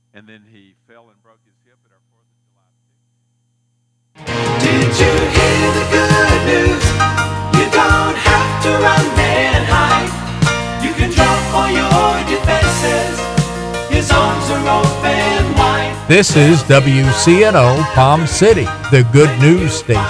and then he fell and broke his hip at our 4th of July picnic. Did you hear the good news? You don't have to run and hide. You can jump for your defenses. His arms are open wide. This is WCNO Palm City, the good news station.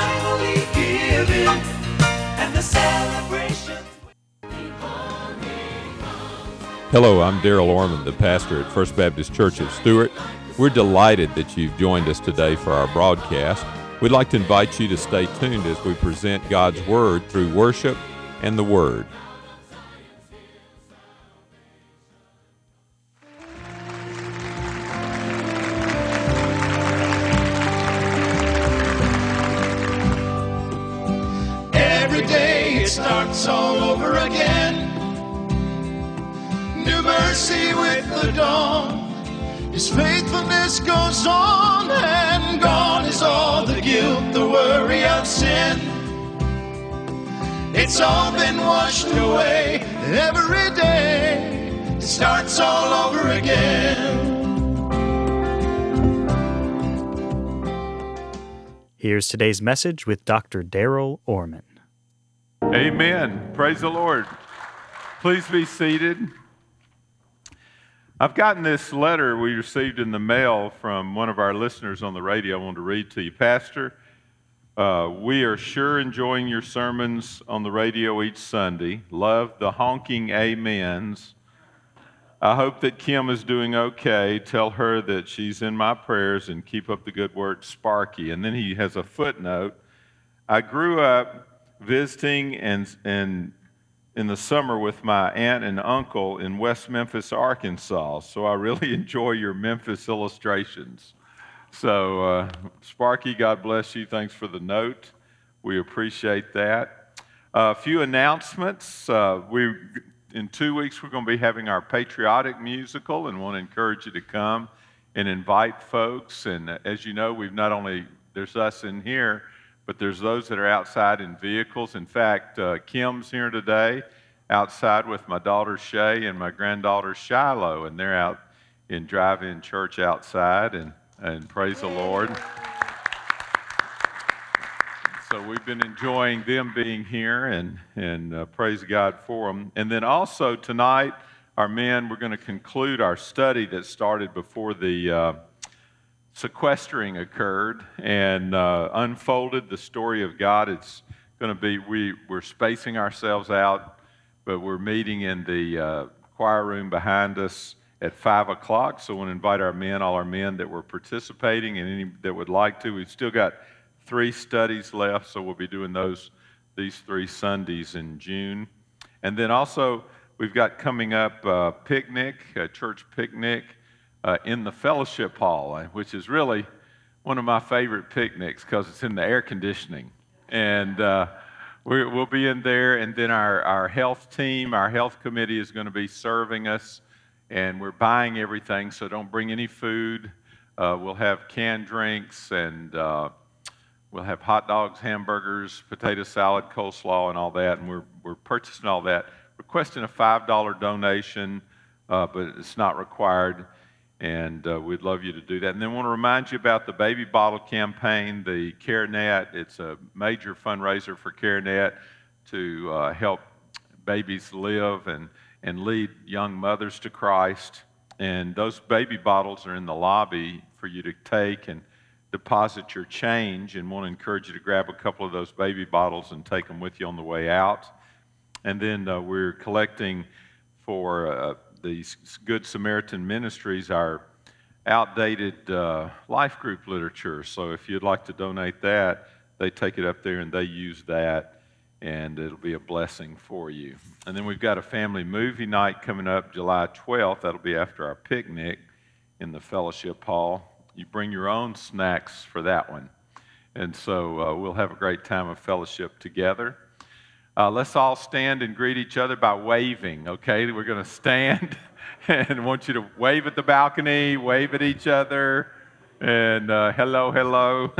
Hello, I'm Daryl Orman, the pastor at First Baptist Church of Stuart. We're delighted that you've joined us today for our broadcast. We'd like to invite you to stay tuned as we present God's Word through worship and the Word. Every day it starts all over again. New mercy with the dawn. His faithfulness goes on, and gone is all the guilt, the worry of sin. It's all been washed away. Every day it starts all over again. Here's today's message with Dr. Daryl Orman. Amen. Praise the Lord. Please be seated. I've gotten this letter we received in the mail from one of our listeners on the radio. I want to read to you. Pastor, we are sure enjoying your sermons on the radio each Sunday. Love the honking amens. I hope that Kim is doing okay. Tell her that she's in my prayers and keep up the good work, Sparky. And then he has a footnote. I grew up visiting and in the summer with my aunt and uncle in West Memphis, Arkansas. So I really enjoy your Memphis illustrations. So Sparky, God bless you. Thanks for the note. We appreciate that. A few announcements. In 2 weeks, we're going to be having our patriotic musical and want to encourage you to come and invite folks. And as you know, there's us in here, but there's those that are outside in vehicles. In fact, Kim's here today outside with my daughter Shay and my granddaughter Shiloh, and they're out in drive-in church outside, and praise the Lord. So we've been enjoying them being here, and praise God for them. And then also tonight, our men, we're going to conclude our study that started before the sequestering occurred and unfolded the story of God. It's going to be, we're spacing ourselves out, but we're meeting in the choir room behind us at 5 o'clock. So I want to invite our men, all our men that were participating and any that would like to. We've still got 3 studies left, so we'll be doing these 3 Sundays in June. And then also, we've got coming up a church picnic, in the fellowship hall, which is really one of my favorite picnics because it's in the air conditioning. And we'll be in there, and then our health team, our health committee is going to be serving us, and we're buying everything, so don't bring any food. We'll have canned drinks, and we'll have hot dogs, hamburgers, potato salad, coleslaw, and all that, and we're purchasing all that. Requesting a $5 donation, but it's not required. And we'd love you to do that. And then I want to remind you about the baby bottle campaign, the CareNet. It's a major fundraiser for CareNet to help babies live and lead young mothers to Christ. And those baby bottles are in the lobby for you to take and deposit your change, and want to encourage you to grab a couple of those baby bottles and take them with you on the way out. And then we're collecting for the Good Samaritan Ministries, our outdated life group literature. So if you'd like to donate that, they take it up there and they use that, and it'll be a blessing for you. And then we've got a family movie night coming up July 12th. That'll be after our picnic in the fellowship hall. You bring your own snacks for that one. And so we'll have a great time of fellowship together. Let's all stand and greet each other by waving, okay? We're going to stand and want you to wave at the balcony, wave at each other, and hello, hello.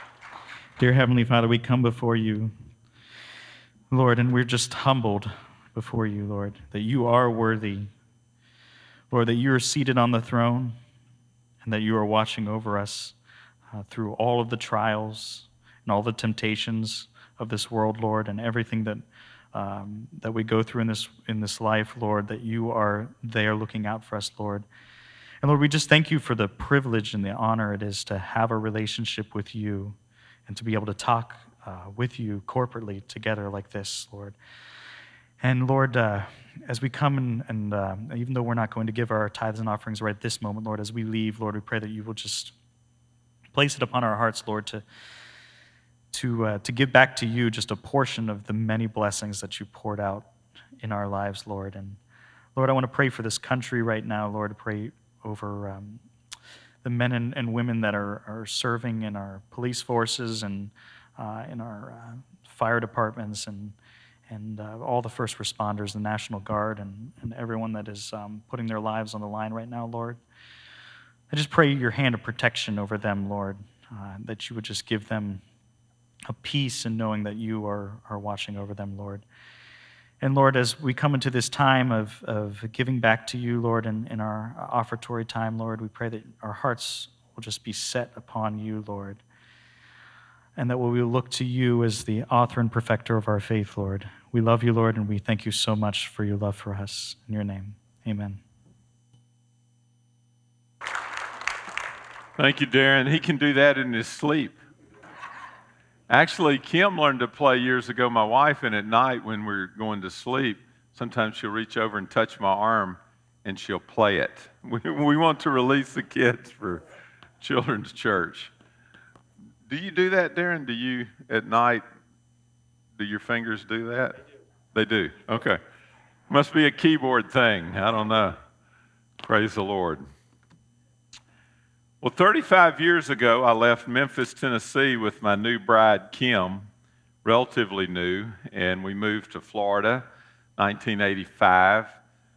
Dear Heavenly Father, we come before you, Lord, and we're just humbled before you, Lord, that you are worthy. Lord, that you are seated on the throne and that you are watching over us through all of the trials and all the temptations of this world, Lord, and everything that we go through in this life, Lord, that you are there looking out for us, Lord. And Lord, we just thank you for the privilege and the honor it is to have a relationship with you and to be able to talk with you corporately together like this, Lord. And Lord, as we come and even though we're not going to give our tithes and offerings right this moment, Lord, as we leave, Lord, we pray that you will just place it upon our hearts, Lord, to give back to you just a portion of the many blessings that you poured out in our lives, Lord. And Lord, I want to pray for this country right now, Lord, to pray over the men and women that are serving in our police forces and in our fire departments and all the first responders, the National Guard, and everyone that is putting their lives on the line right now, Lord. I just pray your hand of protection over them, Lord, that you would just give them a peace in knowing that you are watching over them, Lord. And Lord, as we come into this time of giving back to you, Lord, in our offertory time, Lord, we pray that our hearts will just be set upon you, Lord, and that we will look to you as the author and perfecter of our faith, Lord. We love you, Lord, and we thank you so much for your love for us. In your name, amen. Thank you, Darren. He can do that in his sleep. Actually, Kim learned to play years ago, my wife, and at night when we're going to sleep, sometimes she'll reach over and touch my arm and she'll play it. We want to release the kids for children's church. Do you do that, Darren? Do you, at night, do your fingers do that? They do. Okay. Must be a keyboard thing. I don't know. Praise the Lord. Well, 35 years ago, I left Memphis, Tennessee with my new bride, Kim, relatively new, and we moved to Florida, 1985,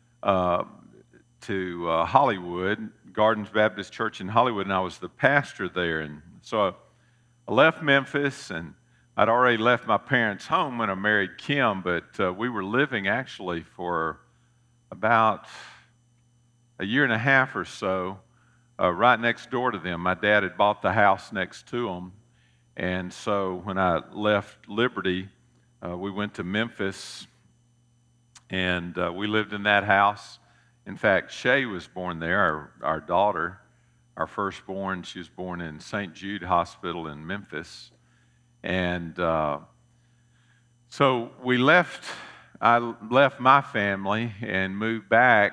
to Hollywood, Gardens Baptist Church in Hollywood, and I was the pastor there. And so I left Memphis, and I'd already left my parents' home when I married Kim, but we were living actually for about a year and a half or so right next door to them. My dad had bought the house next to them, and so when I left Liberty, we went to Memphis, and we lived in that house. In fact, Shay was born there, our daughter, our firstborn. She was born in St. Jude Hospital in Memphis. And so I left my family and moved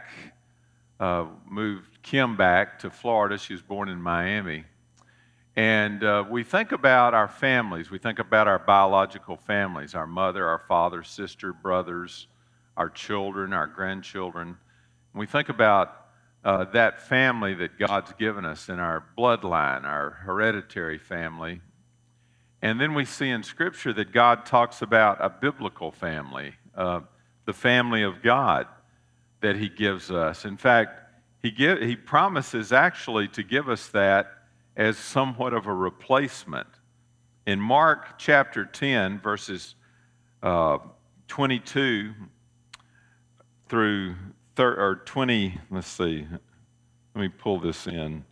Kim back to Florida. She was born in Miami. And we think about our families. We think about our biological families, our mother, our father, sister, brothers, our children, our grandchildren. And we think about that family that God's given us in our bloodline, our hereditary family. And then we see in Scripture that God talks about a biblical family, the family of God that He gives us. In fact, He promises actually to give us that as somewhat of a replacement. In Mark chapter 10, verses 22 through 20, let's see, let me pull this in.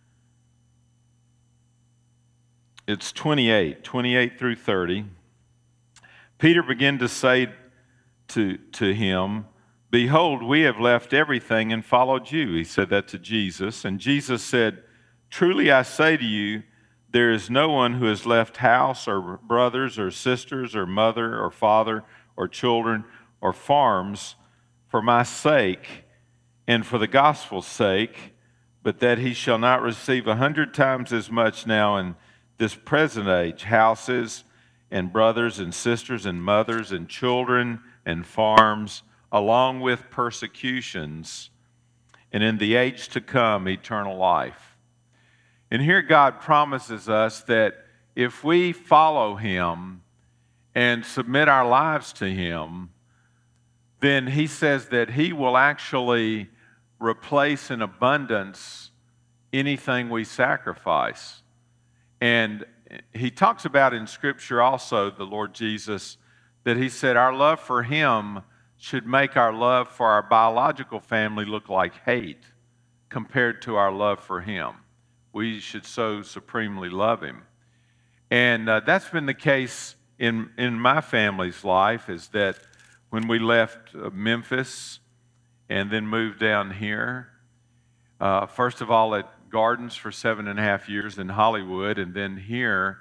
It's 28 through 30. Peter began to say to him, "Behold, we have left everything and followed you." He said that to Jesus. And Jesus said, "Truly I say to you, there is no one who has left house or brothers or sisters or mother or father or children or farms for my sake and for the gospel's sake, but that he shall not receive 100 times as much now in this present age, houses and brothers and sisters and mothers and children and farms, along with persecutions, and in the age to come, eternal life." And here God promises us that if we follow Him and submit our lives to Him, then He says that He will actually replace in abundance anything we sacrifice. And He talks about in Scripture also, the Lord Jesus, that He said our love for Him should make our love for our biological family look like hate compared to our love for Him. We should so supremely love Him. And that's been the case in my family's life, is that when we left Memphis and then moved down here, first of all at Gardens for 7.5 years in Hollywood, and then here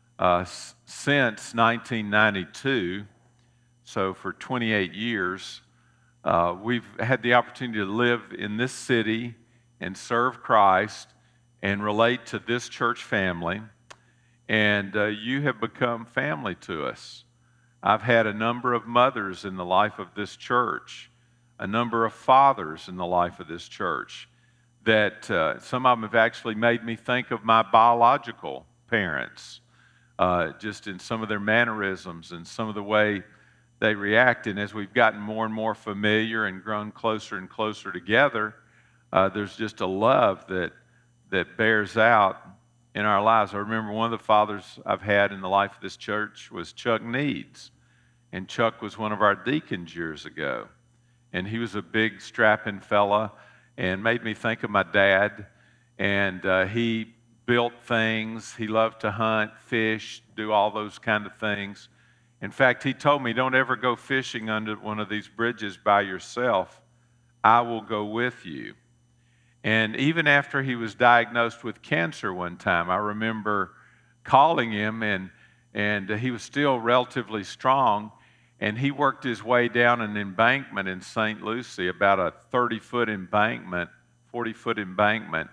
since 1992, so for 28 years, we've had the opportunity to live in this city and serve Christ and relate to this church family. And you have become family to us. I've had a number of mothers in the life of this church, a number of fathers in the life of this church, that some of them have actually made me think of my biological parents, just in some of their mannerisms and some of the way they react. And as we've gotten more and more familiar and grown closer and closer together, there's just a love that bears out in our lives. I remember one of the fathers I've had in the life of this church was Chuck Needs. And Chuck was one of our deacons years ago. And he was a big, strapping fella and made me think of my dad. And he built things. He loved to hunt, fish, do all those kind of things. In fact, he told me, don't ever go fishing under one of these bridges by yourself. I will go with you. And even after he was diagnosed with cancer one time, I remember calling him, and he was still relatively strong, and he worked his way down an embankment in St. Lucie, about a 30-foot embankment, 40-foot embankment,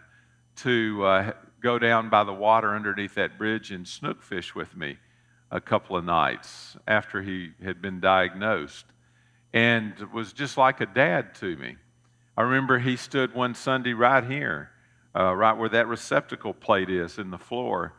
to go down by the water underneath that bridge and snook fish with me a couple of nights after he had been diagnosed, and was just like a dad to me. I remember he stood one Sunday right here, right where that receptacle plate is in the floor,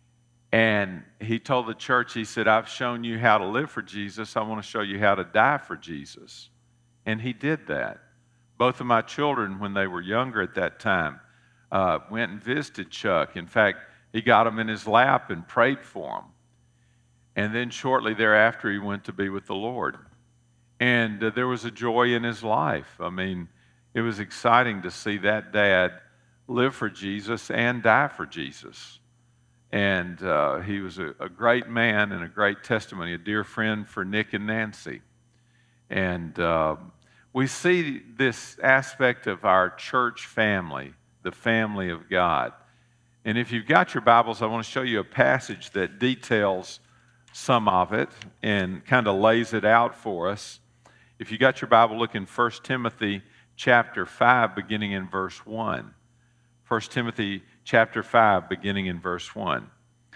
and he told the church, he said, I've shown you how to live for Jesus. I want to show you how to die for Jesus. And he did that. Both of my children, when they were younger at that time, went and visited Chuck. In fact, he got them in his lap and prayed for them. And then shortly thereafter, he went to be with the Lord. And there was a joy in his life. I mean, it was exciting to see that dad live for Jesus and die for Jesus. And he was a great man and a great testimony, a dear friend for Nick and Nancy. And we see this aspect of our church family, the family of God. And if you've got your Bibles, I want to show you a passage that details some of it and kind of lays it out for us. If you got your Bible, look in 1 Timothy chapter 5, beginning in verse 1. 1 Timothy chapter 5, beginning in verse 1.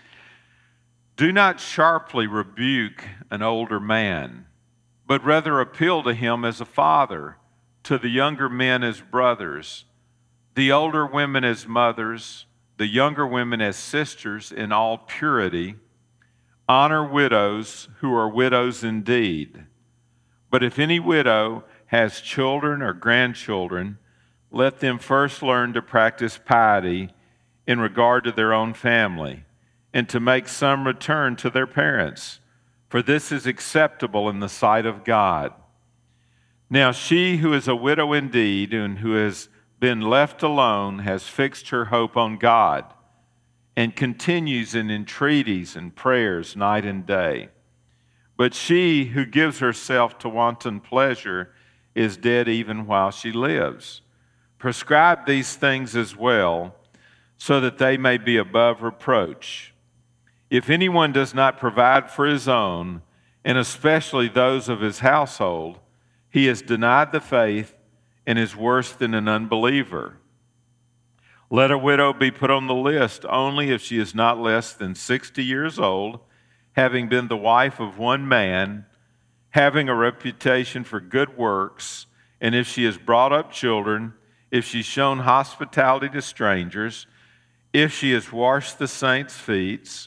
Do not sharply rebuke an older man, but rather appeal to him as a father, to the younger men as brothers, the older women as mothers, the younger women as sisters in all purity. Honor widows who are widows indeed. But if any widow has children or grandchildren, let them first learn to practice piety in regard to their own family, and to make some return to their parents, for this is acceptable in the sight of God. Now she who is a widow indeed, and who has been left alone, has fixed her hope on God, and continues in entreaties and prayers night and day. But she who gives herself to wanton pleasure is dead even while she lives. Prescribe these things as well, so that they may be above reproach. If anyone does not provide for his own, and especially those of his household, he has denied the faith and is worse than an unbeliever. Let a widow be put on the list only if she is not less than 60 years old, having been the wife of one man, having a reputation for good works, and if she has brought up children, if she's shown hospitality to strangers, if she has washed the saints' feet,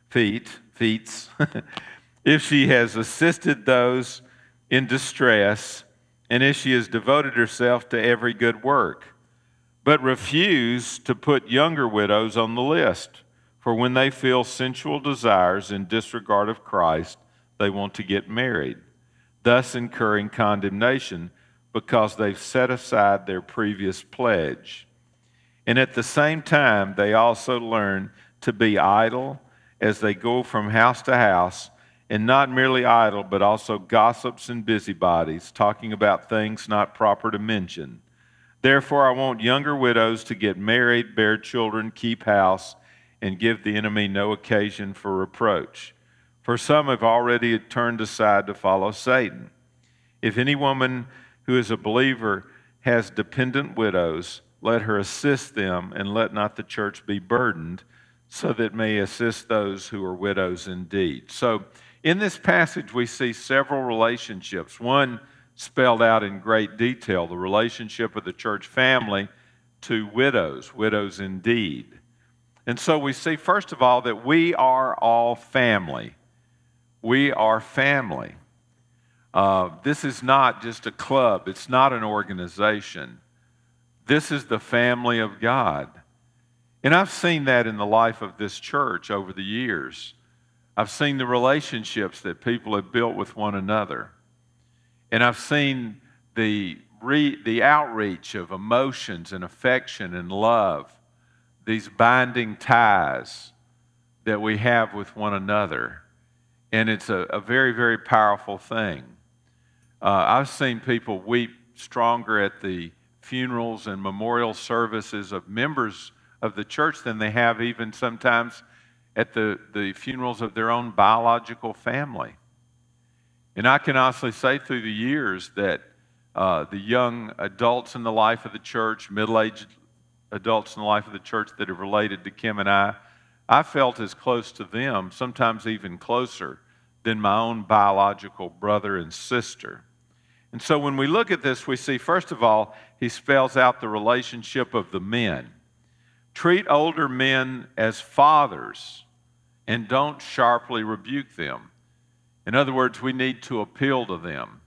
if she has assisted those in distress, and if she has devoted herself to every good work. But refuse to put younger widows on the list, for when they feel sensual desires in disregard of Christ, they want to get married. thus incurring condemnation because they've set aside their previous pledge. And at the same time, they also learn to be idle as they go from house to house, and not merely idle, but also gossips and busybodies, talking about things not proper to mention. Therefore, I want younger widows to get married, bear children, keep house, and give the enemy no occasion for reproach. For some have already turned aside to follow Satan. If any woman who is a believer has dependent widows, let her assist them, and let not the church be burdened, so that it may assist those who are widows indeed. So in this passage, we see several relationships. One spelled out in great detail, the relationship of the church family to widows, widows indeed. And so we see, first of all, that we are all family. We are family. This is not just a club. It's not an organization. This is the family of God. And I've seen that in the life of this church over the years. I've seen the relationships that people have built with one another. And I've seen the outreach of emotions and affection and love, these binding ties that we have with one another. And it's a very, very powerful thing. I've seen people weep stronger at the funerals and memorial services of members of the church than they have even sometimes at the funerals of their own biological family. And I can honestly say through the years that the young adults in the life of the church, middle-aged adults in the life of the church that have related to Kim and I felt as close to them, sometimes even closer, than my own biological brother and sister. And so when we look at this, we see, first of all, he spells out the relationship of the men. Treat older men as fathers and don't sharply rebuke them. In other words, we need to appeal to them.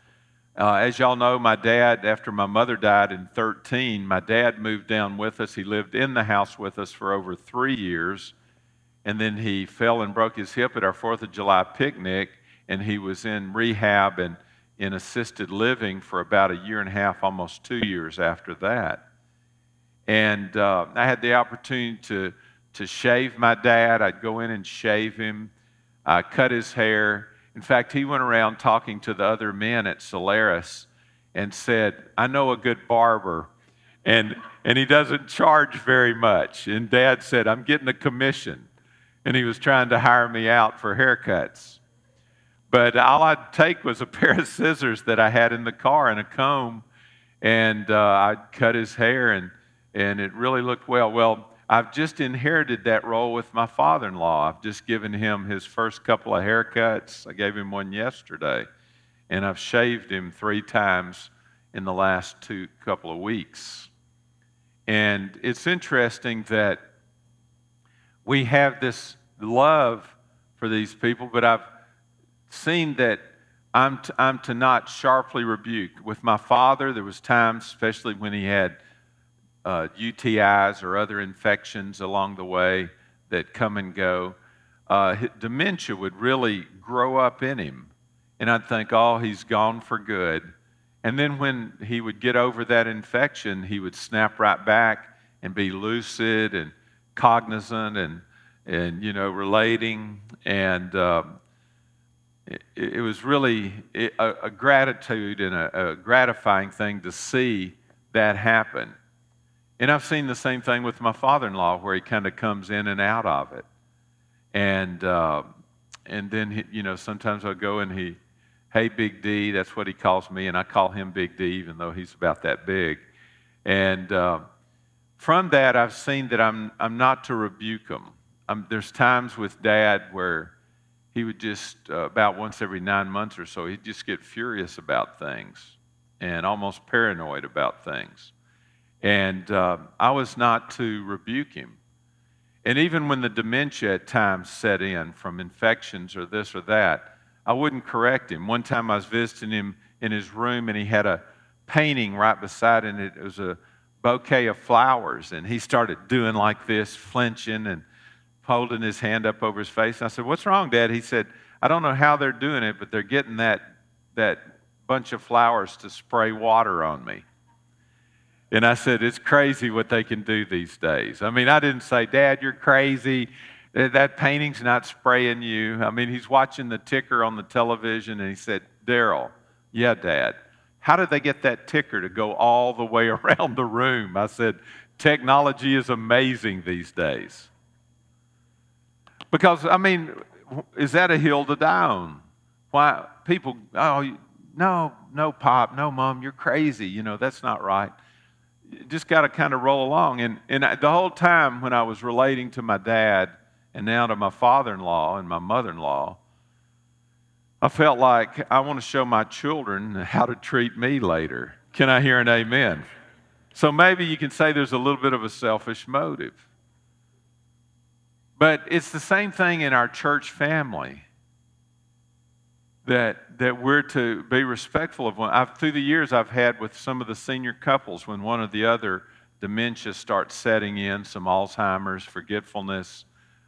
As y'all know, my dad, after my mother died in 2013, my dad moved down with us. He lived in the house with us for over 3 years. And then he fell and broke his hip at our 4th of July picnic, and he was in rehab and in assisted living for about 1.5 years, almost 2 years after that. And I had the opportunity to shave my dad. I'd go in and shave him. I cut his hair. In fact, he went around talking to the other men at Solaris and said, I know a good barber, and he doesn't charge very much. And Dad said, I'm getting a commission. And he was trying to hire me out for haircuts. But all I'd take was a pair of scissors that I had in the car and a comb, and I'd cut his hair, and it really looked well. Well, I've just inherited that role with my father-in-law. I've just given him his first couple of haircuts. I gave him one yesterday, and I've shaved him 3 times in the last couple of weeks. And it's interesting that we have this love for these people, but I've seen that I'm to not sharply rebuke. With my father, there was times, especially when he had UTIs or other infections along the way that come and go, dementia would really grow up in him. And I'd think, oh, he's gone for good. And then when he would get over that infection, he would snap right back and be lucid and cognizant and relating. And it was really a gratitude and a gratifying thing to see that happen. And I've seen the same thing with my father-in-law, where he kind of comes in and out of it. And then, sometimes I'll go and hey, Big D, that's what he calls me, and I call him Big D, even though he's about that big. And from that, I've seen that I'm not to rebuke him. There's times with Dad where he would just, about once every 9 months or so, he'd just get furious about things and almost paranoid about things. And I was not to rebuke him. And even when the dementia at times set in from infections or this or that, I wouldn't correct him. One time I was visiting him in his room, and he had a painting right beside him. It was a bouquet of flowers, and he started doing like this, flinching and holding his hand up over his face. And I said, "What's wrong, Dad?" He said, "I don't know how they're doing it, but they're getting that that bunch of flowers to spray water on me. And I said, it's crazy what they can do these days. I mean, I didn't say, Dad, you're crazy. That painting's not spraying you. I mean, he's watching the ticker on the television, and he said, Daryl, yeah, Dad, how did they get that ticker to go all the way around the room? I said, technology is amazing these days. Because, I mean, is that a hill to die on? Why, people, oh, no, Pop, no, Mom, you're crazy. You know, that's not right. You just got to kind of roll along. And the whole time when I was relating to my dad and now to my father-in-law and my mother-in-law, I felt like I want to show my children how to treat me later. Can I hear an amen? So maybe you can say there's a little bit of a selfish motive. But it's the same thing in our church family, that we're to be respectful of one. Through the years I've had with some of the senior couples, when one or the other dementia starts setting in, some Alzheimer's, forgetfulness,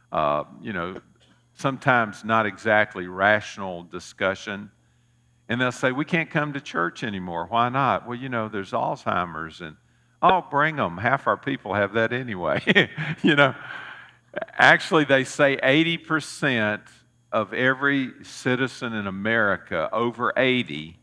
sometimes not exactly rational discussion. And they'll say, we can't come to church anymore. Why not? Well, there's Alzheimer's. And, oh, bring them. Half our people have that anyway. Actually, they say 80% of every citizen in America over 80%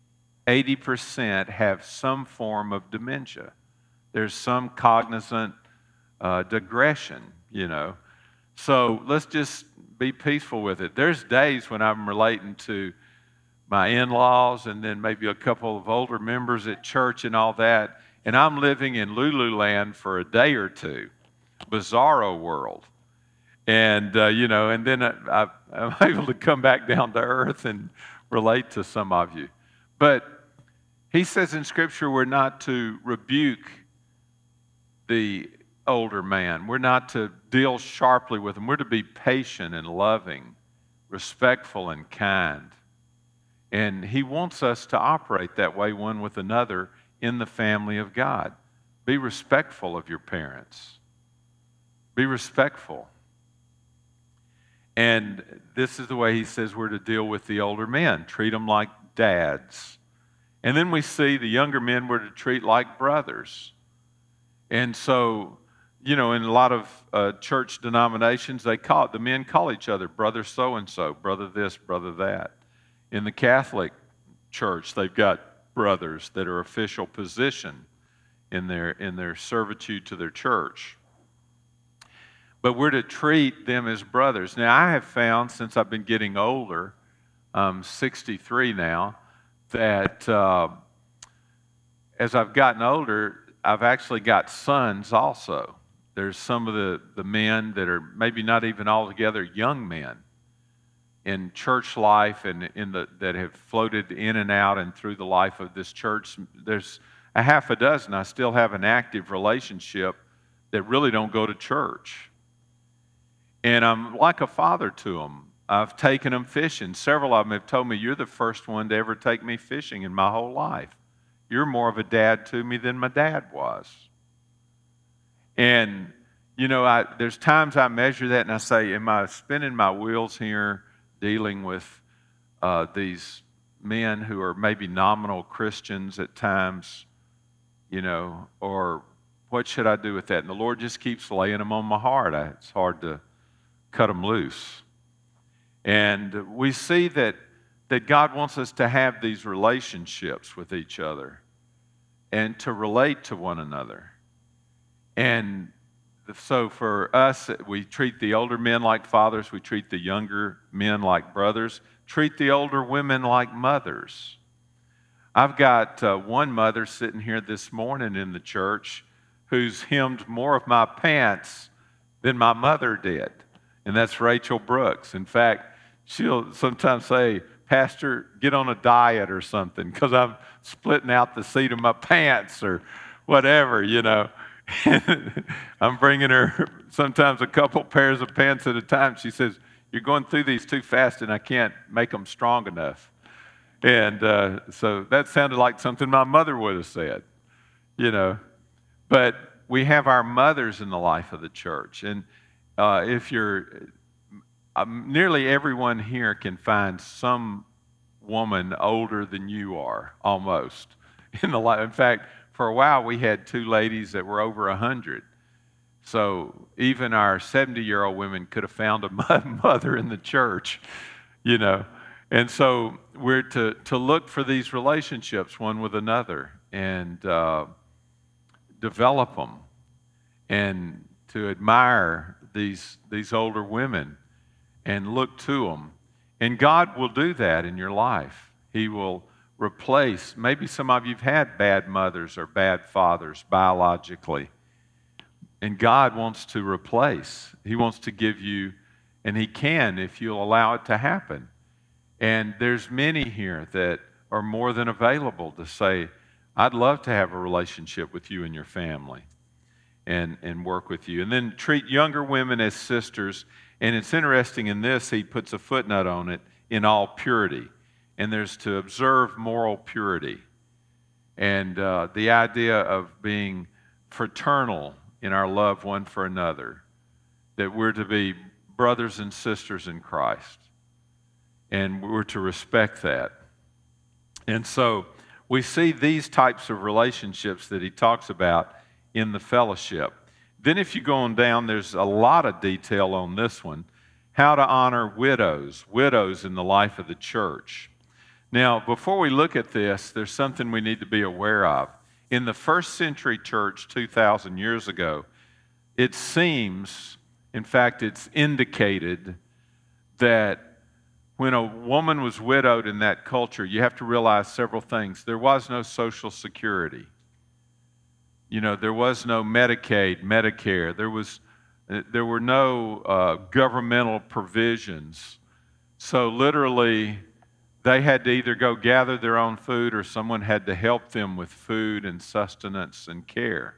have some form of dementia. There's some cognizant digression, So let's just be peaceful with it. There's days when I'm relating to my in-laws and then maybe a couple of older members at church and all that, and I'm living in Lululand for a day or two, bizarro world. And, and then I'm able to come back down to earth and relate to some of you. But he says in Scripture we're not to rebuke the older man. We're not to deal sharply with him. We're to be patient and loving, respectful and kind. And he wants us to operate that way one with another in the family of God. Be respectful of your parents. Be respectful. And this is the way he says we're to deal with the older men. Treat them like dads. And then we see the younger men we're to treat like brothers. And so, in a lot of church denominations, the men call each other brother so-and-so, brother this, brother that. In the Catholic Church, they've got brothers that are official position in their servitude to their church. But we're to treat them as brothers. Now, I have found, since I've been getting older, I'm 63 now, that as I've gotten older, I've actually got sons also. There's some of the men that are maybe not even altogether young men in church life and that have floated in and out and through the life of this church. There's a half a dozen I still have an active relationship that really don't go to church. And I'm like a father to them. I've taken them fishing. Several of them have told me, you're the first one to ever take me fishing in my whole life. You're more of a dad to me than my dad was. And, there's times I measure that and I say, am I spinning my wheels here dealing with these men who are maybe nominal Christians at times, or what should I do with that? And the Lord just keeps laying them on my heart. It's hard to cut them loose. And we see that God wants us to have these relationships with each other and to relate to one another. And so for us, we treat the older men like fathers, we treat the younger men like brothers, treat the older women like mothers. I've got one mother sitting here this morning in the church who's hemmed more of my pants than my mother did. And that's Rachel Brooks. In fact, she'll sometimes say, Pastor, get on a diet or something because I'm splitting out the seat of my pants or whatever, I'm bringing her sometimes a couple pairs of pants at a time. She says, you're going through these too fast and I can't make them strong enough. And so that sounded like something my mother would have said, But we have our mothers in the life of the church. And if you're, nearly everyone here can find some woman older than you are, almost. In fact, for a while we had two ladies that were over 100. So even our 70-year-old women could have found a mother in the church, you know. And so we're to look for these relationships one with another and develop them, and to admire these older women and look to them. And God will do that in your life. He will replace, maybe some of you've had bad mothers or bad fathers biologically, and God wants to replace. He wants to give you, and He can if you'll allow it to happen. And there's many here that are more than available to say, I'd love to have a relationship with you and your family and work with you. And then treat younger women as sisters. And it's interesting in this, he puts a footnote on it, in all purity. And there's to observe moral purity. And the idea of being fraternal in our love one for another, that we're to be brothers and sisters in Christ. And we're to respect that. And so we see these types of relationships that he talks about in the fellowship. Then if you go on down, there's a lot of detail on this one. How to honor widows in the life of the church. Now, before we look at this, there's something we need to be aware of. In the first century church 2,000 years ago, it seems, in fact, it's indicated that when a woman was widowed in that culture, you have to realize several things. There was no Social Security. You know, there was no Medicaid, Medicare. There were no governmental provisions. So literally, they had to either go gather their own food or someone had to help them with food and sustenance and care.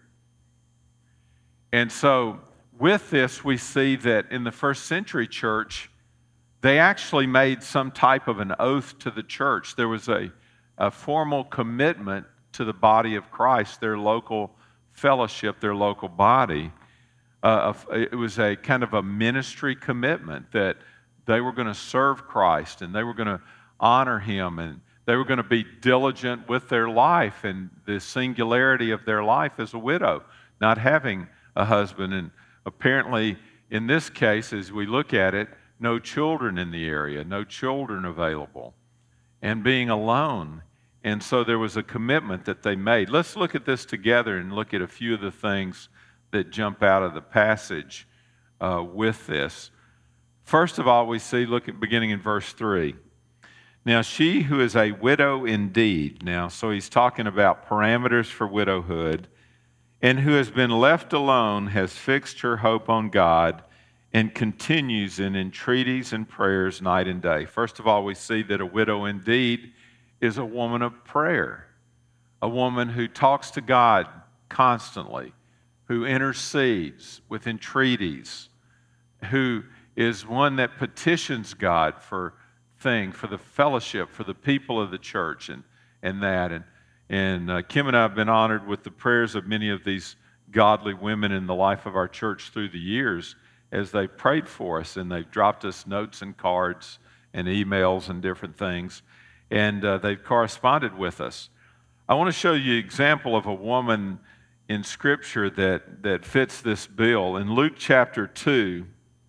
And so with this, we see that in the first century church, they actually made some type of an oath to the church. There was a formal commitment to the body of Christ, their local fellowship, their local body. It was a kind of a ministry commitment that they were going to serve Christ and they were going to honor Him and they were going to be diligent with their life and the singularity of their life as a widow, not having a husband. And apparently, in this case, as we look at it, no children in the area, no children available, and being alone. And so there was a commitment that they made. Let's look at this together and look at a few of the things that jump out of the passage with this. First of all, we see, beginning in verse 3. Now, she who is a widow indeed, so he's talking about parameters for widowhood, and who has been left alone has fixed her hope on God and continues in entreaties and prayers night and day. First of all, we see that a widow indeed is a woman of prayer, a woman who talks to God constantly, who intercedes with entreaties, who is one that petitions God for things, for the fellowship, for the people of the church, and that. And Kim and I have been honored with the prayers of many of these godly women in the life of our church through the years, as they prayed for us, and they've dropped us notes and cards and emails and different things, and they've corresponded with us. I want to show you an example of a woman in Scripture that fits this bill. In Luke chapter 2,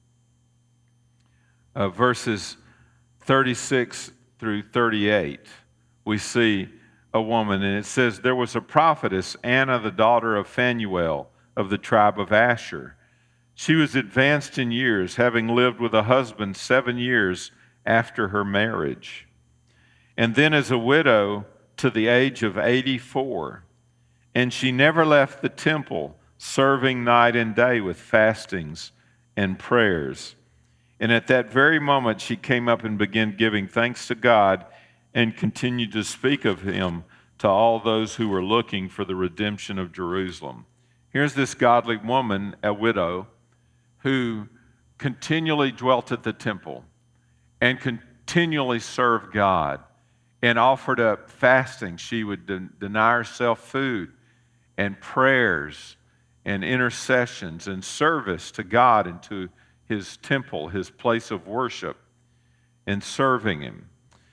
verses 36 through 38, we see a woman, and it says, there was a prophetess, Anna, the daughter of Phanuel, of the tribe of Asher. She was advanced in years, having lived with a husband 7 years after her marriage, and then as a widow to the age of 84. And she never left the temple, serving night and day with fastings and prayers. And at that very moment she came up and began giving thanks to God and continued to speak of Him to all those who were looking for the redemption of Jerusalem. Here's this godly woman, a widow, who continually dwelt at the temple and continually served God and offered up fasting. She would deny herself food and prayers and intercessions and service to God and to His temple, His place of worship, and serving Him.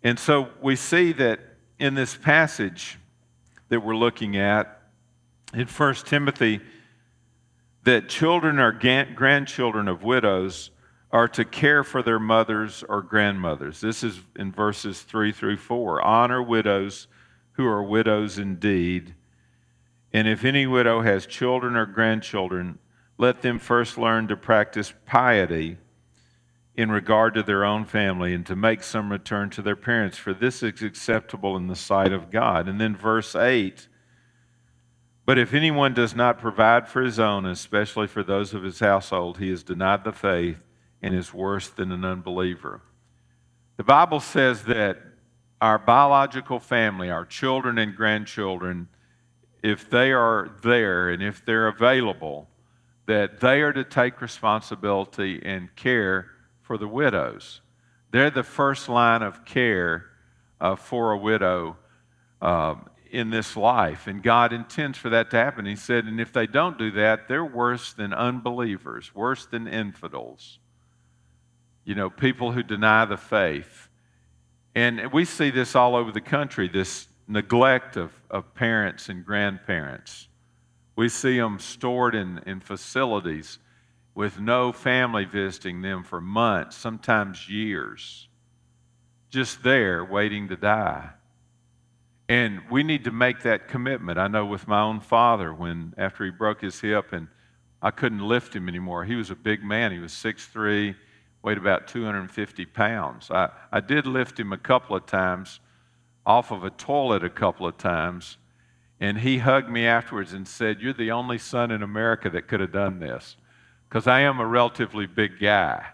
And so we see that in this passage that we're looking at in 1 Timothy, that children or grandchildren of widows are to care for their mothers or grandmothers. This is in verses 3 through 4. Honor widows who are widows indeed. And if any widow has children or grandchildren, let them first learn to practice piety in regard to their own family and to make some return to their parents, for this is acceptable in the sight of God. And then verse 8, but if anyone does not provide for his own, especially for those of his household, he has denied the faith and is worse than an unbeliever. The Bible says that our biological family, our children and grandchildren, if they are there and if they're available, that they are to take responsibility and care for the widows. They're the first line of care for a widow in this life, and God intends for that to happen. He said, and if they don't do that, they're worse than unbelievers, worse than infidels. You know, people who deny the faith. And we see this all over the country, this neglect of parents and grandparents. We see them stored in facilities with no family visiting them for months, sometimes years, just there waiting to die. And we need to make that commitment. I know with my own father, after he broke his hip and I couldn't lift him anymore. He was a big man. He was 6'3", weighed about 250 pounds. I did lift him a couple of times off of a toilet a couple of times, and he hugged me afterwards and said, "You're the only son in America that could have done this," because I am a relatively big guy.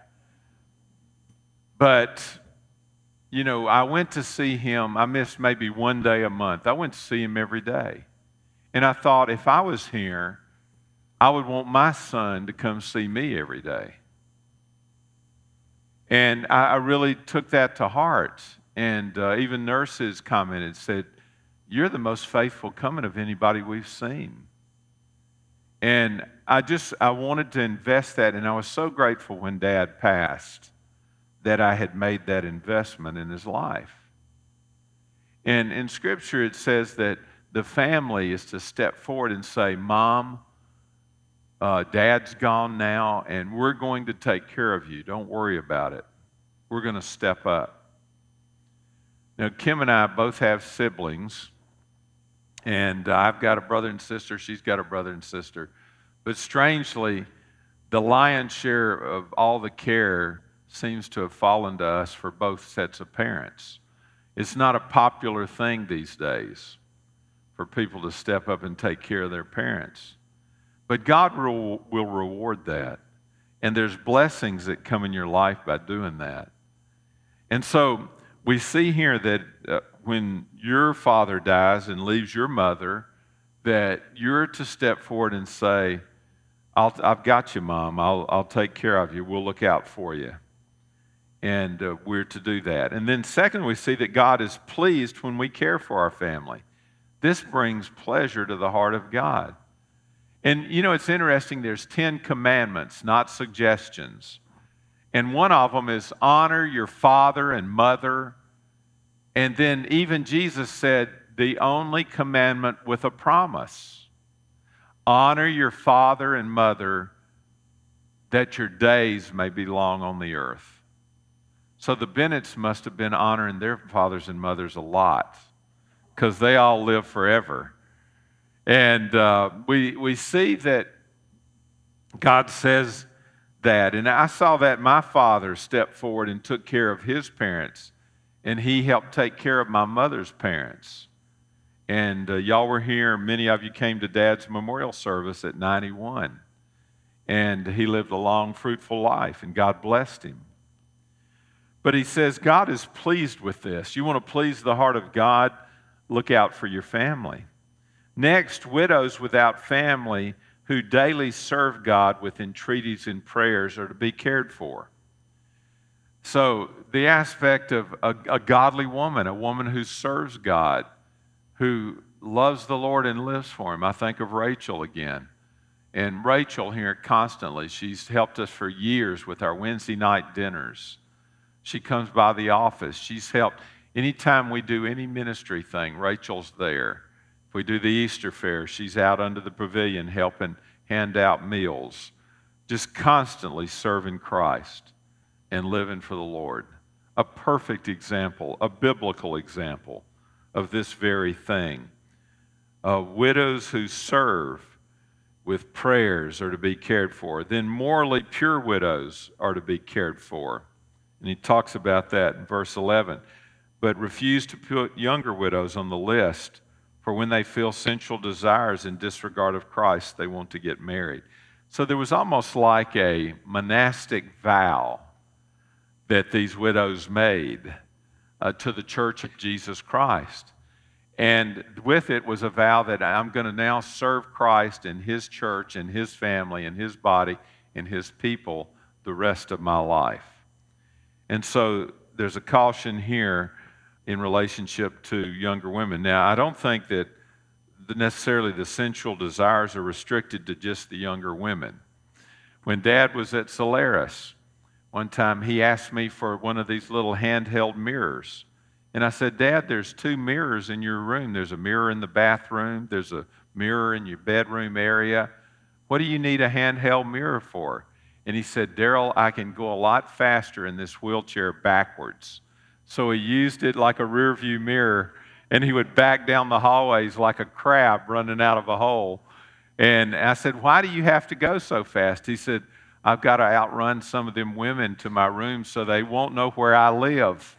But you know, I went to see him. I missed maybe one day a month. I went to see him every day. And I thought, if I was here, I would want my son to come see me every day. And I really took that to heart. And even nurses commented, said, "You're the most faithful coming of anybody we've seen." And I wanted to invest that, and I was so grateful when Dad passed that I had made that investment in his life. And in Scripture it says that the family is to step forward and say, "Mom, Dad's gone now, and we're going to take care of you. Don't worry about it. We're going to step up." Now, Kim and I both have siblings, and I've got a brother and sister. She's got a brother and sister. But strangely, the lion's share of all the care seems to have fallen to us for both sets of parents. It's not a popular thing these days for people to step up and take care of their parents. But God will reward that. And there's blessings that come in your life by doing that. And so we see here that when your father dies and leaves your mother, that you're to step forward and say, I've got you, Mom. I'll take care of you. We'll look out for you. And we're to do that. And then second, we see that God is pleased when we care for our family. This brings pleasure to the heart of God. And you know, it's interesting, there's 10 commandments, not suggestions. And one of them is honor your father and mother. And then even Jesus said the only commandment with a promise. Honor your father and mother that your days may be long on the earth. So the Bennetts must have been honoring their fathers and mothers a lot because they all live forever. And we see that God says that. And I saw that my father stepped forward and took care of his parents, and he helped take care of my mother's parents. And y'all were here. Many of you came to Dad's memorial service at 91. And he lived a long, fruitful life, and God blessed him. But he says God is pleased with this. You want to please the heart of God, look out for your family. Next, widows without family who daily serve God with entreaties and prayers are to be cared for. So the aspect of a godly woman, a woman who serves God, who loves the Lord and lives for Him. I think of Rachel again. And Rachel here constantly, she's helped us for years with our Wednesday night dinners. She comes by the office. She's helped Anytime we do any ministry thing, Rachel's there. If we do the Easter fair, she's out under the pavilion helping hand out meals, just constantly serving Christ and living for the Lord. A perfect example, a biblical example of this very thing. Widows who serve with prayers are to be cared for. Then morally pure widows are to be cared for. And he talks about that in verse 11. But refuse to put younger widows on the list, for when they feel sensual desires in disregard of Christ, they want to get married. So there was almost like a monastic vow that these widows made to the Church of Jesus Christ. And with it was a vow that I'm going to now serve Christ and His church and His family and His body and His people the rest of my life. And so there's a caution here in relationship to younger women. Now, I don't think that necessarily the sensual desires are restricted to just the younger women. When Dad was at Solaris, one time he asked me for one of these little handheld mirrors. And I said, Dad, there's 2 mirrors in your room. There's a mirror in the bathroom. There's a mirror in your bedroom area. What do you need a handheld mirror for? And he said, Daryl, I can go a lot faster in this wheelchair backwards. So he used it like a rear view mirror, and he would back down the hallways like a crab running out of a hole. And I said, why do you have to go so fast? He said, I've got to outrun some of them women to my room so they won't know where I live.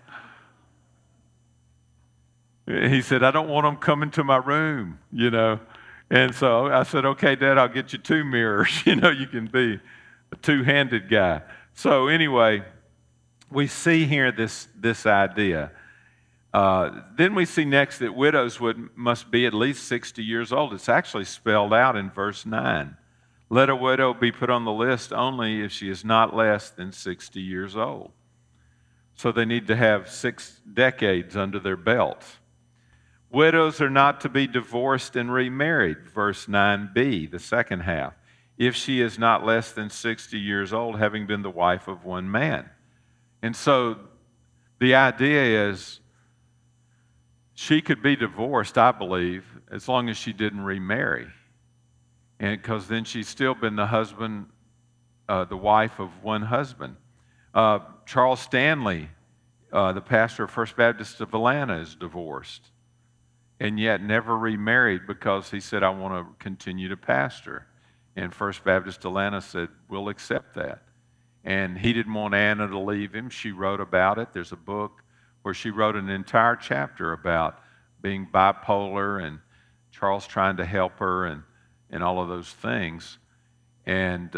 He said, I don't want them coming to my room, you know. And so I said, okay, Dad, I'll get you 2 mirrors. You know, you can be a two-handed guy. So anyway, we see here this idea. Then we see next that widows must be at least 60 years old. It's actually spelled out in verse 9. Let a widow be put on the list only if she is not less than 60 years old. So they need to have 6 decades under their belt. Widows are not to be divorced and remarried, verse 9b, the second half, if she is not less than 60 years old, having been the wife of one man. And so the idea is she could be divorced, I believe, as long as she didn't remarry. And because then she's still been the wife of one husband. Charles Stanley, the pastor of First Baptist of Atlanta, is divorced and yet never remarried because he said, I want to continue to pastor. And First Baptist Atlanta said, we'll accept that. And he didn't want Anna to leave him. She wrote about it. There's a book where she wrote an entire chapter about being bipolar and Charles trying to help her and all of those things. And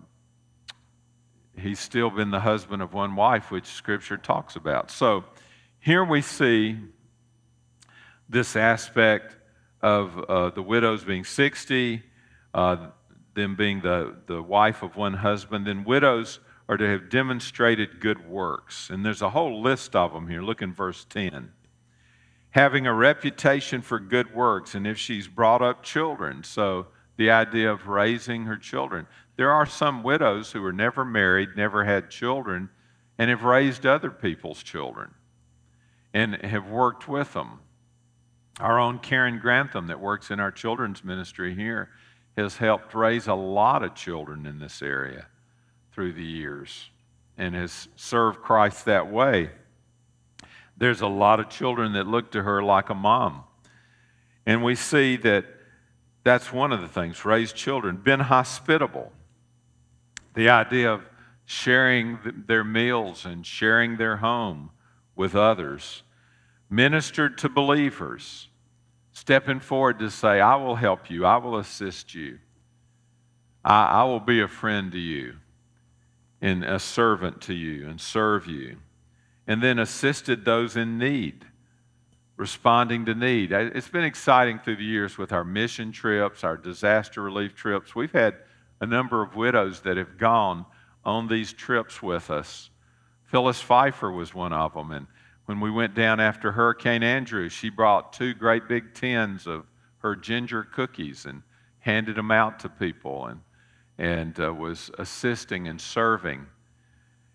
he's still been the husband of one wife, which Scripture talks about. So here we see this aspect of the widows being 60, them being the wife of one husband. Then widows are to have demonstrated good works. And there's a whole list of them here. Look in verse 10. Having a reputation for good works, and if she's brought up children, so the idea of raising her children. There are some widows who were never married, never had children, and have raised other people's children and have worked with them. Our own Karen Grantham that works in our children's ministry here has helped raise a lot of children in this area through the years and has served Christ that way. There's a lot of children that look to her like a mom. And we see that that's one of the things, raise children. Been hospitable. The idea of sharing their meals and sharing their home with others. Ministered to believers. Stepping forward to say, I will help you. I will assist you. I will be a friend to you and a servant to you and serve you. And then assisted those in need, responding to need. It's been exciting through the years with our mission trips, our disaster relief trips. We've had a number of widows that have gone on these trips with us. Phyllis Pfeiffer was one of them. And when we went down after Hurricane Andrew, she brought 2 great big tins of her ginger cookies and handed them out to people and was assisting and serving.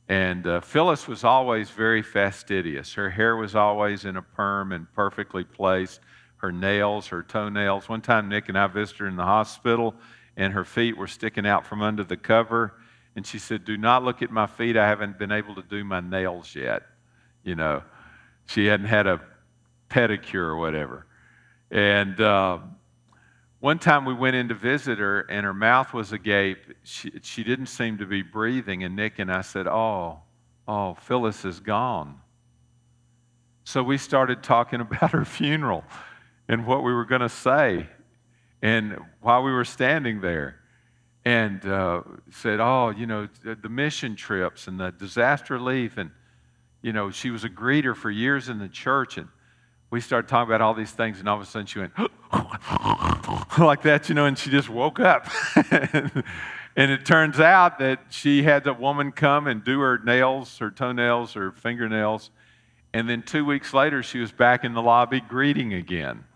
And Phyllis was always very fastidious. Her hair was always in a perm and perfectly placed. Her nails, her toenails. One time Nick and I visited her in the hospital, and her feet were sticking out from under the cover. And she said, "Do not look at my feet. I haven't been able to do my nails yet." You know, she hadn't had a pedicure or whatever. And one time we went in to visit her, and her mouth was agape. She didn't seem to be breathing. And Nick and I said, oh, Phyllis is gone. So we started talking about her funeral and what we were going to say. And while we were standing there, and said, the mission trips and the disaster relief. And, she was a greeter for years in the church. And we started talking about all these things, and all of a sudden she went, like that, and she just woke up. And it turns out that she had a woman come and do her nails, her toenails, her fingernails. And then 2 weeks later, she was back in the lobby greeting again.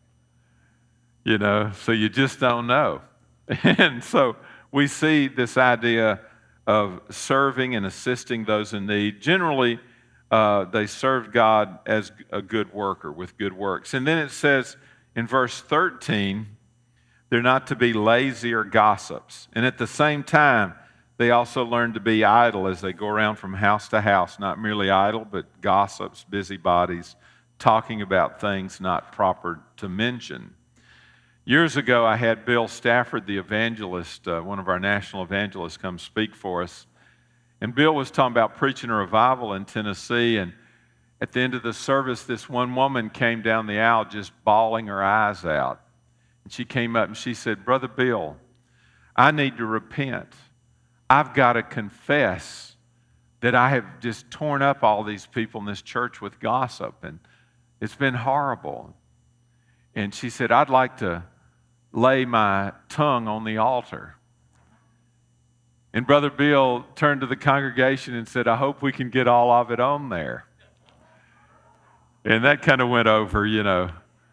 So you just don't know. And so we see this idea of serving and assisting those in need. Generally, they served God as a good worker with good works. And then it says in verse 13, they're not to be lazy or gossips. And at the same time, they also learn to be idle as they go around from house to house, not merely idle, but gossips, busybodies, talking about things not proper to mention. Years ago, I had Bill Stafford, the evangelist, one of our national evangelists, come speak for us. And Bill was talking about preaching a revival in Tennessee. And at the end of the service, this one woman came down the aisle just bawling her eyes out. And she came up and she said, "Brother Bill, I need to repent. I've got to confess that I have just torn up all these people in this church with gossip. And it's been horrible." And she said, "I'd like to lay my tongue on the altar." And Brother Bill turned to the congregation and said, "I hope we can get all of it on there." And that kind of went over,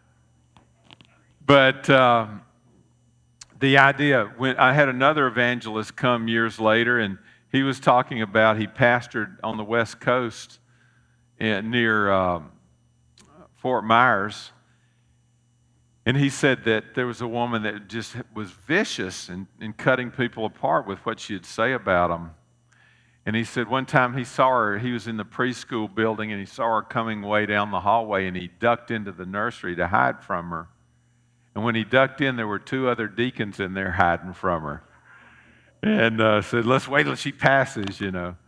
But the idea, when I had another evangelist come years later, and he was talking about, he pastored on the West Coast near Fort Myers. And he said that there was a woman that just was vicious in cutting people apart with what she'd say about them. And he said one time he saw her, he was in the preschool building, and he saw her coming way down the hallway, and he ducked into the nursery to hide from her. And when he ducked in, there were 2 other deacons in there hiding from her. And said, "Let's wait till she passes,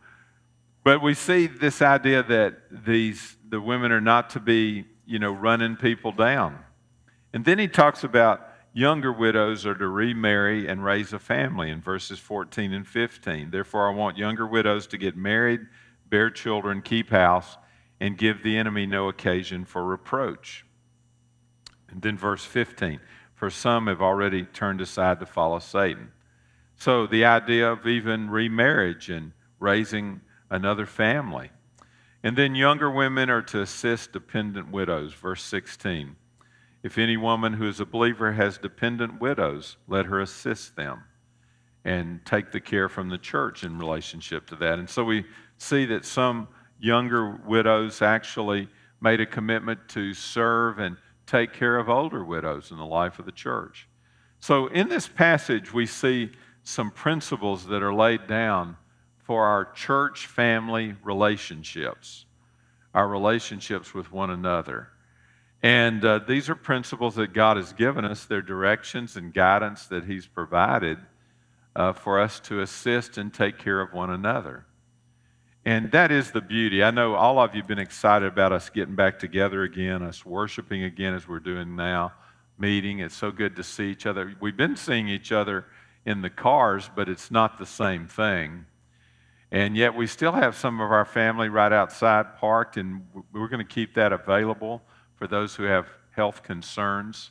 But we see this idea that the women are not to be, running people down. And then he talks about younger widows are to remarry and raise a family in verses 14 and 15. "Therefore, I want younger widows to get married, bear children, keep house, and give the enemy no occasion for reproach." And then verse 15, "For some have already turned aside to follow Satan." So the idea of even remarriage and raising another family. And then younger women are to assist dependent widows, verse 16. "If any woman who is a believer has dependent widows, let her assist them," and take the care from the church in relationship to that. And so we see that some younger widows actually made a commitment to serve and take care of older widows in the life of the church. So in this passage, we see some principles that are laid down for our church family relationships, our relationships with one another. And these are principles that God has given us. They're directions and guidance that He's provided for us to assist and take care of one another. And that is the beauty. I know all of you have been excited about us getting back together again, us worshiping again as we're doing now, meeting. It's so good to see each other. We've been seeing each other in the cars, but it's not the same thing. And yet we still have some of our family right outside parked, and we're going to keep that available for those who have health concerns.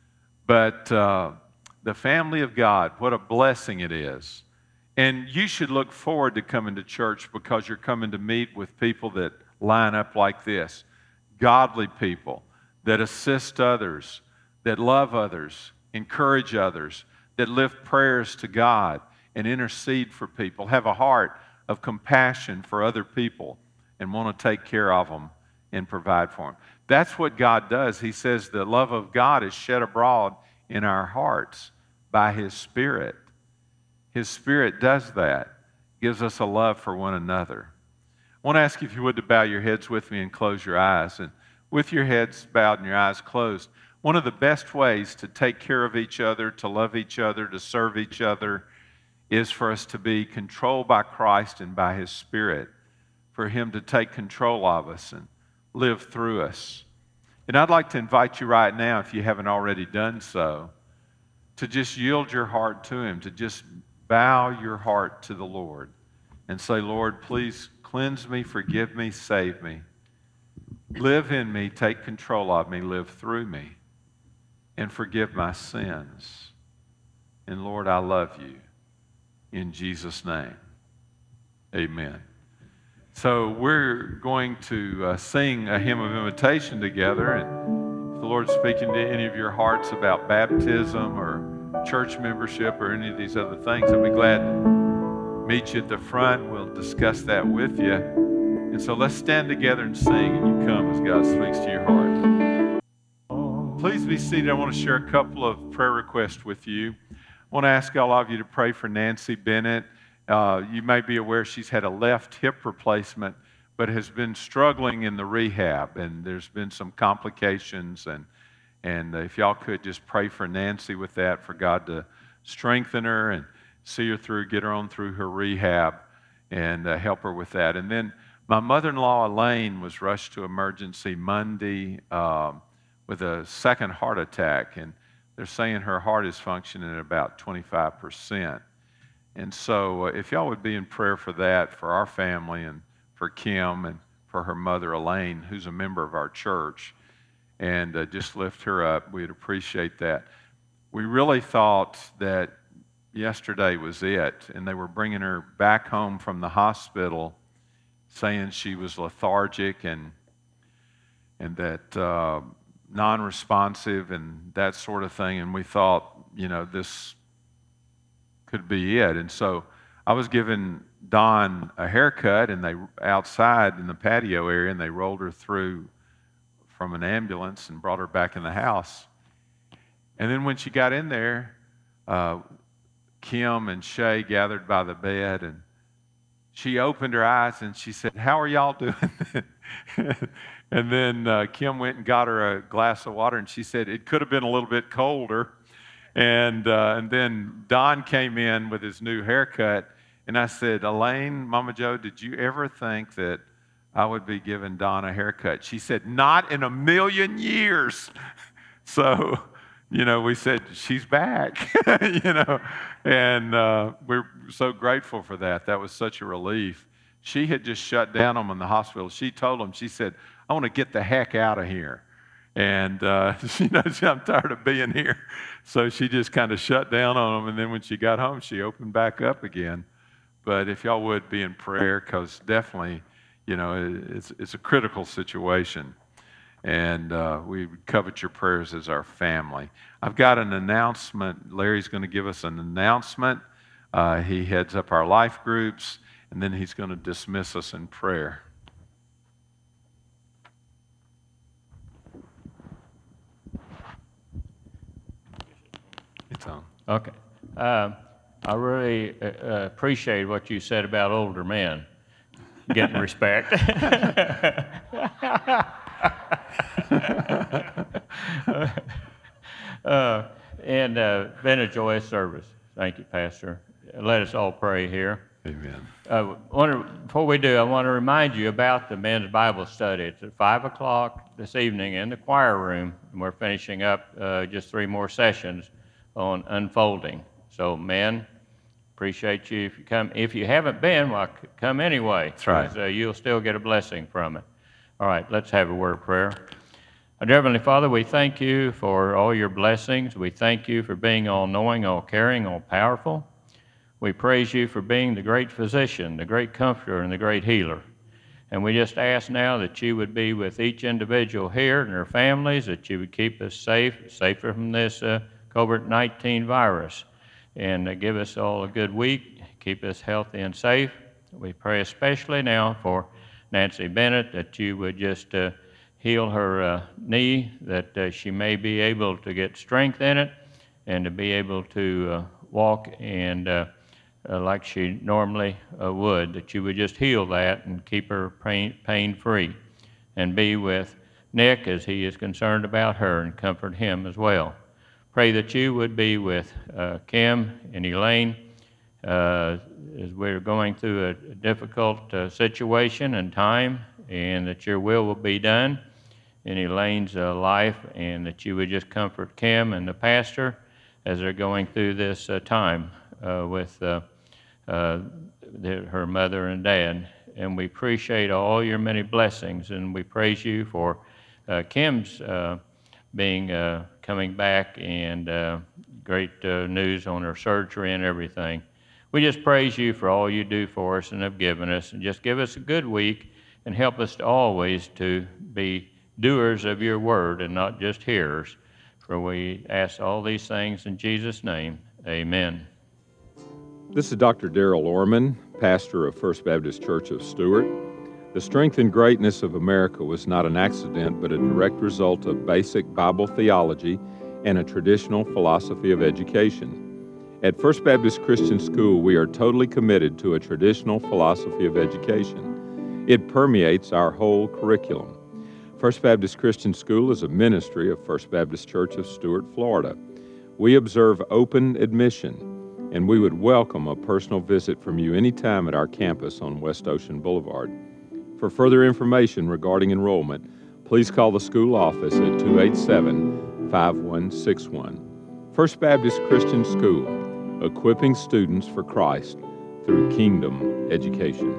But the family of God, what a blessing it is. And you should look forward to coming to church because you're coming to meet with people that line up like this. Godly people that assist others, that love others, encourage others, that lift prayers to God and intercede for people, have a heart of compassion for other people and want to take care of them and provide for them. That's what God does. He says the love of God is shed abroad in our hearts by His Spirit. His Spirit does that, gives us a love for one another. I want to ask you, if you would, to bow your heads with me and close your eyes. And with your heads bowed and your eyes closed, one of the best ways to take care of each other, to love each other, to serve each other, is for us to be controlled by Christ and by His Spirit, for Him to take control of us and live through us. And I'd like to invite you right now, if you haven't already done so, to just yield your heart to Him, to just bow your heart to the Lord and say, Lord, please cleanse me, forgive me, save me. Live in me, take control of me, live through me, and forgive my sins. And Lord, I love you. In Jesus' name, amen. So we're going to sing a hymn of invitation together. And if the Lord's speaking to any of your hearts about baptism or church membership or any of these other things, I'll be glad to meet you at the front. We'll discuss that with you. And so let's stand together and sing, and you come as God speaks to your heart. Please be seated. I want to share a couple of prayer requests with you. I want to ask all of you to pray for Nancy Bennett. You may be aware she's had a left hip replacement, but has been struggling in the rehab, and there's been some complications. And if y'all could just pray for Nancy with that, for God to strengthen her and see her through, get her on through her rehab, and help her with that. And then my mother-in-law, Elaine, was rushed to emergency Monday with a second heart attack, and they're saying her heart is functioning at about 25%. And so if y'all would be in prayer for that, for our family and for Kim and for her mother, Elaine, who's a member of our church, and just lift her up, we'd appreciate that. We really thought that yesterday was it, and they were bringing her back home from the hospital saying she was lethargic and that non-responsive and that sort of thing, and we thought, this could be it. And so I was giving Dawn a haircut, and they outside in the patio area, and they rolled her through from an ambulance and brought her back in the house. And then when she got in there, Kim and Shay gathered by the bed, and she opened her eyes and she said, "How are y'all doing?" And then Kim went and got her a glass of water, and she said it could have been a little bit colder. And then Don came in with his new haircut, and I said, "Elaine, Mama Joe, did you ever think that I would be giving Don a haircut?" She said, "Not in a million years." So, we said, she's back, and we're so grateful for that. That was such a relief. She had just shut down them in the hospital. She told them, she said, "I want to get the heck out of here." And she knows I'm tired of being here. So she just kind of shut down on them. And then when she got home, she opened back up again. But if y'all would be in prayer, because definitely, it's a critical situation. And we covet your prayers as our family. I've got an announcement. Larry's going to give us an announcement. He heads up our life groups, and then he's going to dismiss us in prayer. It's on. Okay. I really appreciate what you said about older men getting respect. And been a joyous service. Thank you, Pastor. Let us all pray here. Amen. Before we do, I want to remind you about the men's Bible study. It's at 5 o'clock this evening in the choir room, and we're finishing up just 3 more sessions on unfolding. So, men, appreciate you if you come. If you haven't been, well, come anyway. That's right. You'll still get a blessing from it. All right, let's have a word of prayer. Dear Heavenly Father, we thank you for all your blessings. We thank you for being all-knowing, all-caring, all-powerful. We praise you for being the great physician, the great comforter, and the great healer. And we just ask now that you would be with each individual here and their families, that you would keep us safer from this COVID-19 virus, and give us all a good week, keep us healthy and safe. We pray especially now for Nancy Bennett, that you would just heal her knee, that she may be able to get strength in it and to be able to walk and like she normally would, that you would just heal that and keep her pain-free, and be with Nick as he is concerned about her, and comfort him as well. Pray that you would be with Kim and Elaine as we're going through a difficult situation and time, and that your will be done in Elaine's life, and that you would just comfort Kim and the pastor as they're going through this time with her mother and dad. And we appreciate all your many blessings, and we praise you for Kim's coming back, and great news on her surgery and everything. We just praise you for all you do for us and have given us, and just give us a good week and help us to always to be doers of your word and not just hearers. For we ask all these things in Jesus' name. Amen. This is Dr. Darrell Orman, pastor of First Baptist Church of Stuart. The strength and greatness of America was not an accident, but a direct result of basic Bible theology and a traditional philosophy of education. At First Baptist Christian School, we are totally committed to a traditional philosophy of education. It permeates our whole curriculum. First Baptist Christian School is a ministry of First Baptist Church of Stuart, Florida. We observe open admission, and we would welcome a personal visit from you anytime at our campus on West Ocean Boulevard. For further information regarding enrollment, please call the school office at 287-5161. First Baptist Christian School, equipping students for Christ through kingdom education.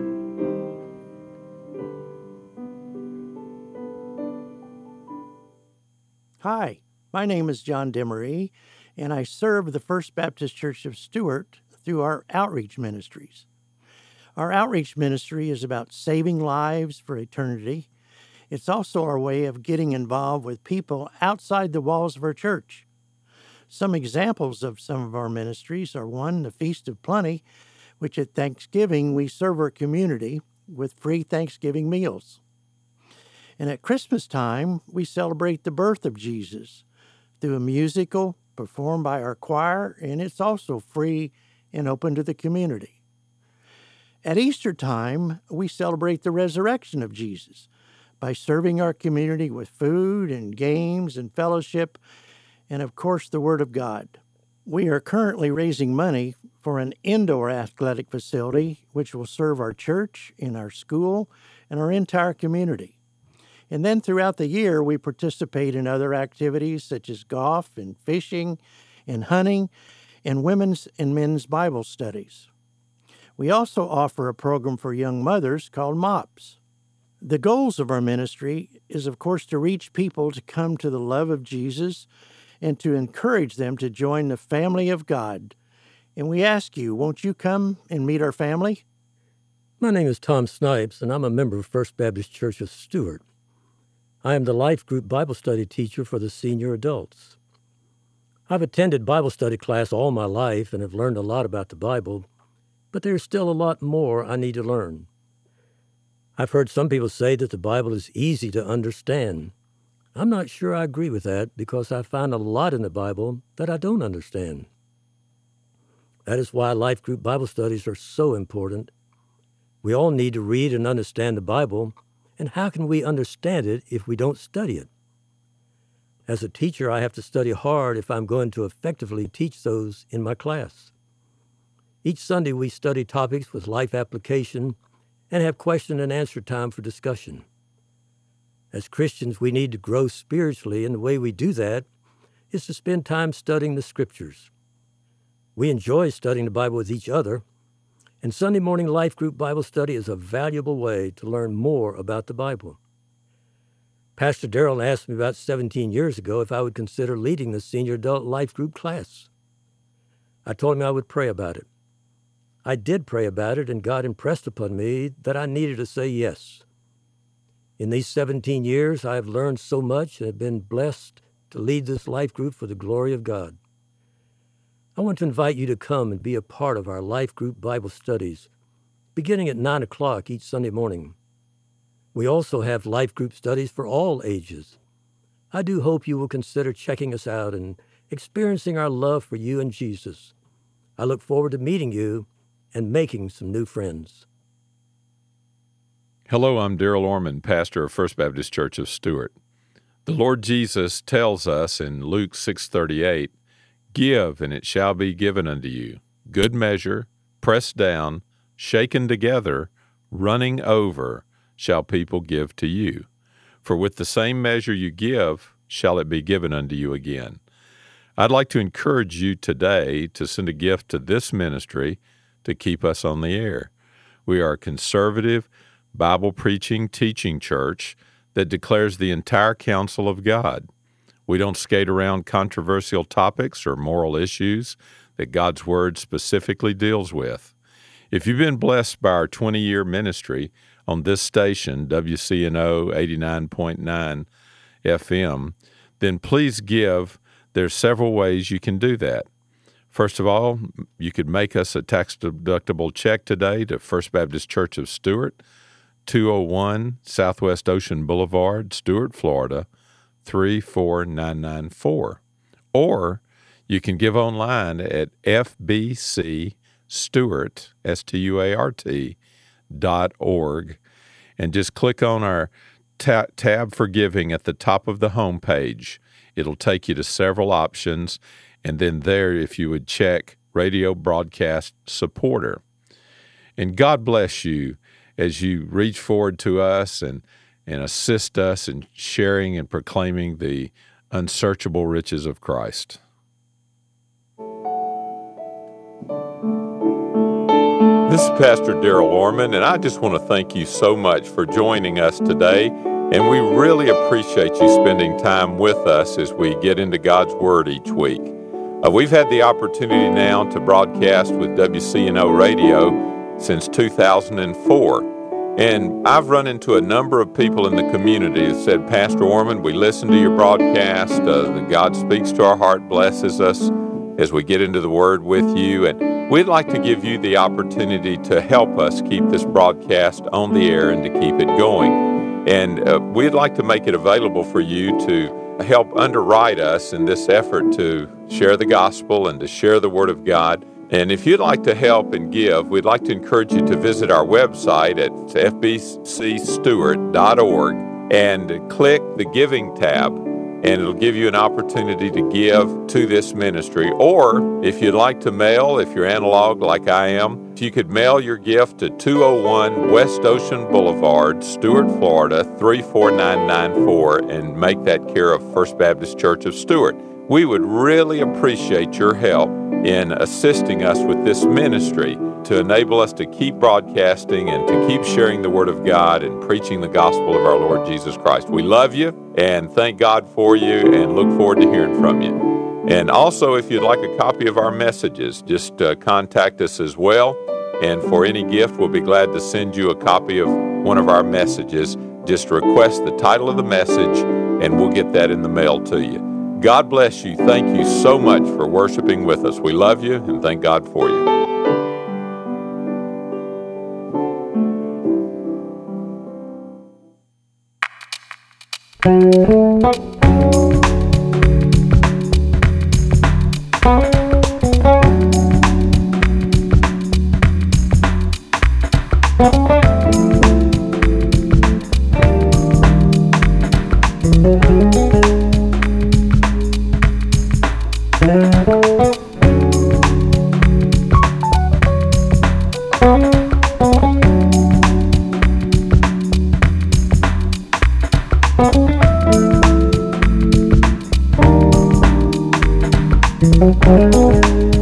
Hi, my name is John Demery, and I serve the First Baptist Church of Stuart through our outreach ministries. Our outreach ministry is about saving lives for eternity. It's also our way of getting involved with people outside the walls of our church. Some examples of some of our ministries are: one, the Feast of Plenty, which at Thanksgiving we serve our community with free Thanksgiving meals. And at Christmas time, we celebrate the birth of Jesus through a musical performed by our choir, and it's also free and open to the community. At Easter time, we celebrate the resurrection of Jesus by serving our community with food and games and fellowship, and of course, the Word of God. We are currently raising money for an indoor athletic facility which will serve our church and our school and our entire community. And then throughout the year, we participate in other activities such as golf and fishing and hunting and women's and men's Bible studies. We also offer a program for young mothers called MOPS. The goals of our ministry is, of course, to reach people to come to the love of Jesus and to encourage them to join the family of God. And we ask you, won't you come and meet our family? My name is Tom Snipes, and I'm a member of First Baptist Church of Stuart. I am the life group Bible study teacher for the senior adults. I've attended Bible study class all my life and have learned a lot about the Bible, but there's still a lot more I need to learn. I've heard some people say that the Bible is easy to understand. I'm not sure I agree with that because I find a lot in the Bible that I don't understand. That is why life group Bible studies are so important. We all need to read and understand the Bible, and how can we understand it if we don't study it? As a teacher, I have to study hard if I'm going to effectively teach those in my class. Each Sunday, we study topics with life application and have question and answer time for discussion. As Christians, we need to grow spiritually, and the way we do that is to spend time studying the Scriptures. We enjoy studying the Bible with each other, and Sunday morning life group Bible study is a valuable way to learn more about the Bible. Pastor Darrell asked me about 17 years ago if I would consider leading the senior adult life group class. I told him I would pray about it. I did pray about it, and God impressed upon me that I needed to say yes. In these 17 years, I have learned so much and have been blessed to lead this life group for the glory of God. I want to invite you to come and be a part of our life group Bible studies. beginning at 9 o'clock each Sunday morning. We also have life group studies for all ages. I do hope you will consider checking us out and experiencing our love for you and Jesus. I look forward to meeting you and making some new friends. Hello, I'm Daryl Orman, pastor of First Baptist Church of Stuart. The Lord Jesus tells us in Luke 6:38, "Give, and it shall be given unto you. Good measure, pressed down, shaken together, running over, shall people give to you. For with the same measure you give, shall it be given unto you again." I'd like to encourage you today to send a gift to this ministry to keep us on the air. We are a conservative, Bible-preaching, teaching church that declares the entire counsel of God. We don't skate around controversial topics or moral issues that God's Word specifically deals with. If you've been blessed by our 20-year ministry on this station, WCNO 89.9 FM, then please give. There's several ways you can do that. First of all, you could make us a tax-deductible check today to First Baptist Church of Stuart, 201 Southwest Ocean Boulevard, Stuart, Florida, 34994. Or you can give online at fbcstuart.org and just click on our tab for giving at the top of the home page. It'll take you to several options, and then there, if you would check Radio Broadcast Supporter. And God bless you as you reach forward to us and assist us in sharing and proclaiming the unsearchable riches of Christ. This is Pastor Daryl Orman, and I just want to thank you so much for joining us today, and we really appreciate you spending time with us as we get into God's Word each week. We've had the opportunity now to broadcast with WCNO Radio since 2004. And I've run into a number of people in the community that said, "Pastor Orman, we listen to your broadcast. God speaks to our heart, blesses us as we get into the Word with you. And we'd like to give you the opportunity to help us keep this broadcast on the air and to keep it going. And we'd like to make it available for you to help underwrite us in this effort to share the gospel and to share the Word of God. And if you'd like to help and give, we'd like to encourage you to visit our website at fbcstuart.org and click the Giving tab, and it'll give you an opportunity to give to this ministry. Or if you'd like to mail, if you're analog like I am, if you could mail your gift to 201 West Ocean Boulevard, Stuart, Florida, 34994, and make that care of First Baptist Church of Stuart. We would really appreciate your help in assisting us with this ministry to enable us to keep broadcasting and to keep sharing the Word of God and preaching the gospel of our Lord Jesus Christ. We love you and thank God for you and look forward to hearing from you. And also, if you'd like a copy of our messages, just contact us as well. And for any gift, we'll be glad to send you a copy of one of our messages. Just request the title of the message and we'll get that in the mail to you. God bless you. Thank you so much for worshiping with us. We love you and thank God for you. Thank you.